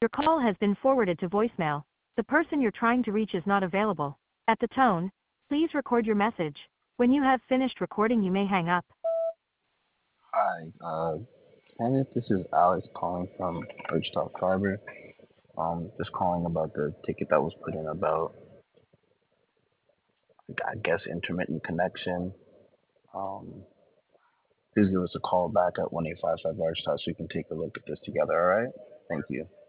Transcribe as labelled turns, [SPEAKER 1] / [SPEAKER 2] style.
[SPEAKER 1] Your call has been forwarded to voicemail. The person you're trying to reach is not available. At the tone, please record your message. When you have finished recording, you may hang up.
[SPEAKER 2] Hi, Kenneth. This is Alex calling from Bridgetown Harbor. Just calling about the ticket that was put in about, I guess, intermittent connection. Um, Please give us a call back at 1855 Bridgetown so we can take a look at this together. All right. Thank you.